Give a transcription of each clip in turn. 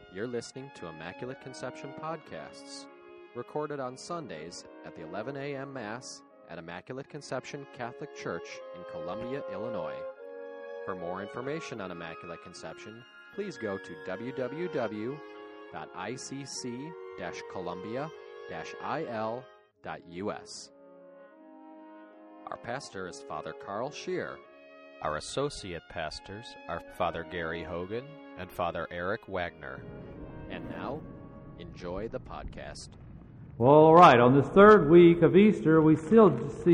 You're listening to Immaculate Conception Podcasts, recorded on Sundays at the 11 a.m. Mass at Immaculate Conception Catholic Church in Columbia, Illinois. For more information on Immaculate Conception, please go to www.icc-columbia-il.us. Our pastor is Father Carl Scheer. Our associate pastors are Father Gary Hogan and Father Eric Wagner. And now, enjoy the podcast. Well, all right. On this third week of Easter, we still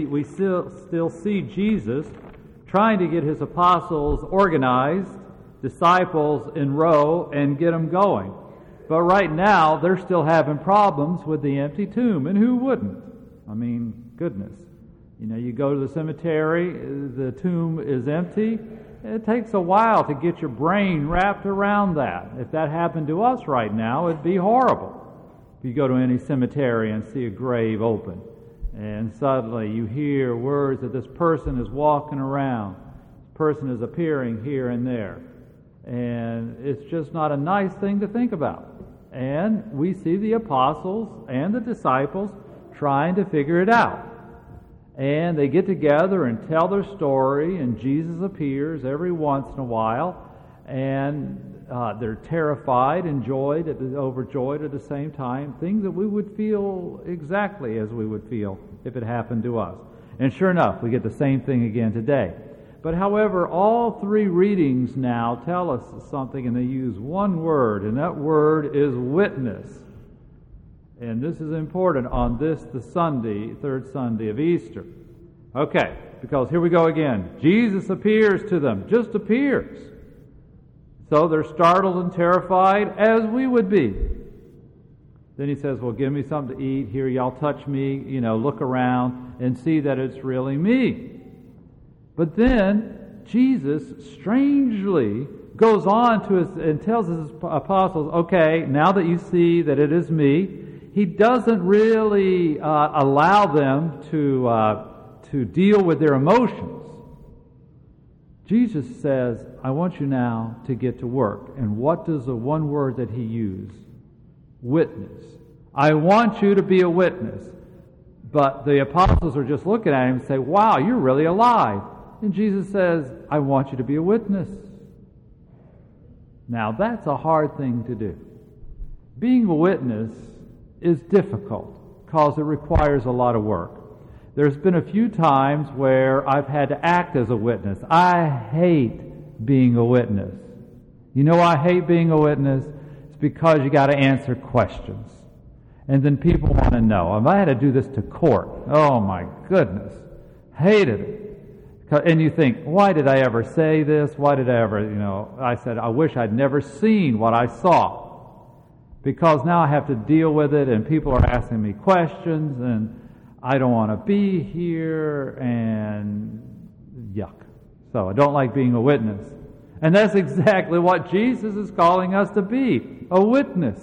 see Jesus trying to get his apostles organized, disciples in row, and get them going. But right now, they're still having problems with the empty tomb, and who wouldn't? I mean, goodness. You know, you go to the cemetery, the tomb is empty. It takes a while to get your brain wrapped around that. If that happened to us right now, it'd be horrible. If you go to any cemetery and see a grave open, and suddenly you hear words that this person is walking around, this person is appearing here and there, and it's just not a nice thing to think about. And we see the apostles and the disciples trying to figure it out. And they get together and tell their story, and Jesus appears every once in a while, and they're terrified and overjoyed at the same time, things that we would feel exactly as we would feel if it happened to us. And sure enough, we get the same thing again today. But however, all three readings now tell us something, and they use one word, and that word is witness. And this is important on the third Sunday of Easter. Okay, because here we go again. Jesus appears to them, just appears. So they're startled and terrified, as we would be. Then he says, well, give me something to eat. Here, y'all touch me, look around and see that it's really me. But then Jesus strangely goes on and tells his apostles, okay, now that you see that it is me, he doesn't really allow them to deal with their emotions. Jesus says, I want you now to get to work. And what does the one word that he used? Witness. I want you to be a witness. But the apostles are just looking at him and say, wow, you're really alive. And Jesus says, I want you to be a witness. Now that's a hard thing to do. Being a witness is difficult because it requires a lot of work. There's been a few times where I've had to act as a witness. I hate being a witness. You know why I hate being a witness? It's because you got to answer questions. And then people want to know. If I had to do this to court, oh my goodness, hated it. And you think, why did I ever say this? Why did I ever, I said, I wish I'd never seen what I saw. Because now I have to deal with it, and people are asking me questions, and I don't want to be here, and yuck. So I don't like being a witness. And that's exactly what Jesus is calling us to be, a witness.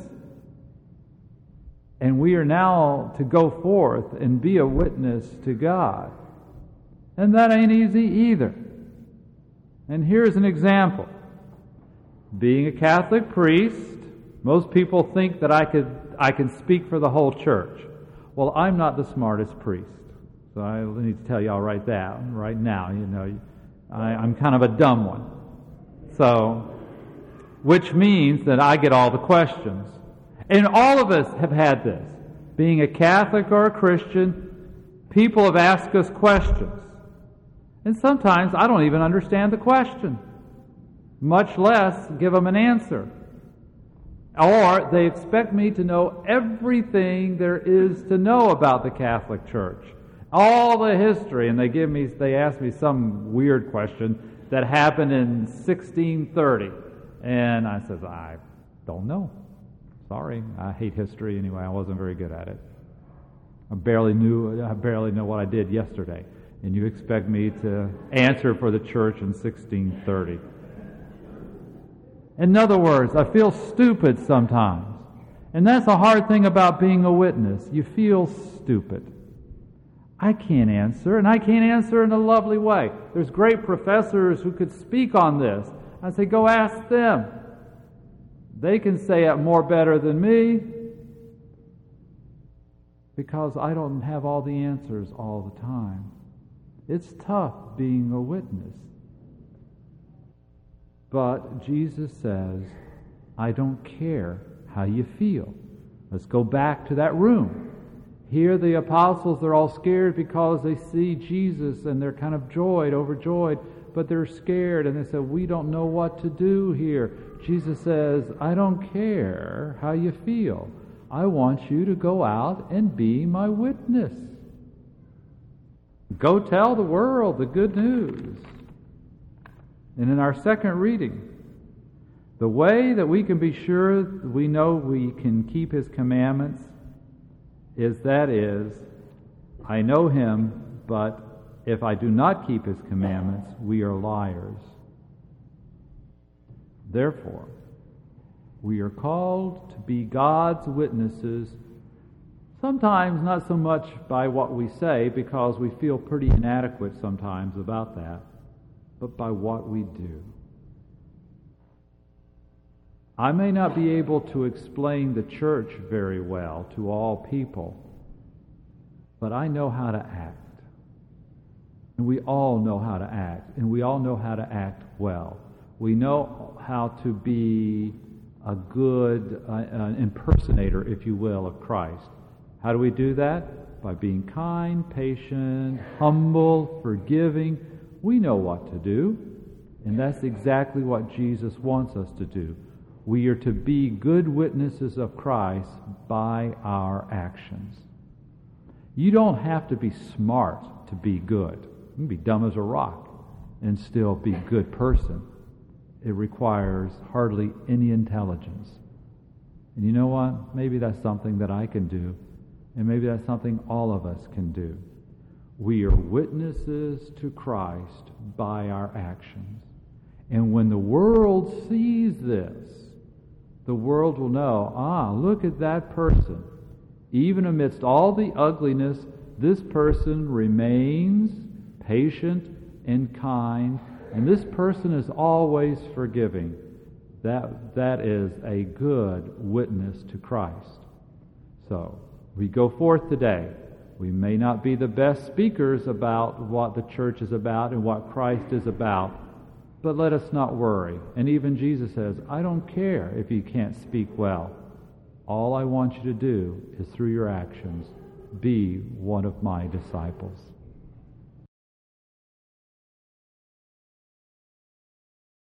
And we are now to go forth and be a witness to God. And that ain't easy either. And here's an example. Being a Catholic priest, most people think that I can speak for the whole church. Well, I'm not the smartest priest. So I need to tell y'all right now, I'm kind of a dumb one. So, which means that I get all the questions. And all of us have had this. Being a Catholic or a Christian, people have asked us questions. And sometimes I don't even understand the question, much less give them an answer. Or they expect me to know everything there is to know about the Catholic Church, all the history, and they ask me some weird question that happened in 1630, and I says, I don't know. Sorry, I hate history anyway. I wasn't very good at it. I barely know what I did yesterday, and you expect me to answer for the church in 1630. In other words, I feel stupid sometimes. And that's a hard thing about being a witness. You feel stupid. I can't answer, and I can't answer in a lovely way. There's great professors who could speak on this. I say, go ask them. They can say it more better than me because I don't have all the answers all the time. It's tough being a witness. But Jesus says, I don't care how you feel. Let's go back to that room. Here the apostles, they're all scared because they see Jesus and they're kind of overjoyed, but they're scared and they say, we don't know what to do here. Jesus says, I don't care how you feel. I want you to go out and be my witness. Go tell the world the good news. And in our second reading, the way that we can be sure we know we can keep His commandments is, I know Him, but if I do not keep His commandments, we are liars. Therefore, we are called to be God's witnesses, sometimes not so much by what we say, because we feel pretty inadequate sometimes about that, but by what we do. I may not be able to explain the church very well to all people, but I know how to act. And we all know how to act, and we all know how to act well. We know how to be a good impersonator, if you will, of Christ. How do we do that? By being kind, patient, humble, forgiving. We know what to do, and that's exactly what Jesus wants us to do. We are to be good witnesses of Christ by our actions. You don't have to be smart to be good. You can be dumb as a rock and still be a good person. It requires hardly any intelligence. And you know what? Maybe that's something that I can do, and maybe that's something all of us can do. We are witnesses to Christ by our actions. And when the world sees this, the world will know, look at that person. Even amidst all the ugliness, this person remains patient and kind, and this person is always forgiving. That is a good witness to Christ. So, we go forth today. We may not be the best speakers about what the church is about and what Christ is about, but let us not worry. And even Jesus says, I don't care if you can't speak well. All I want you to do is, through your actions, be one of my disciples.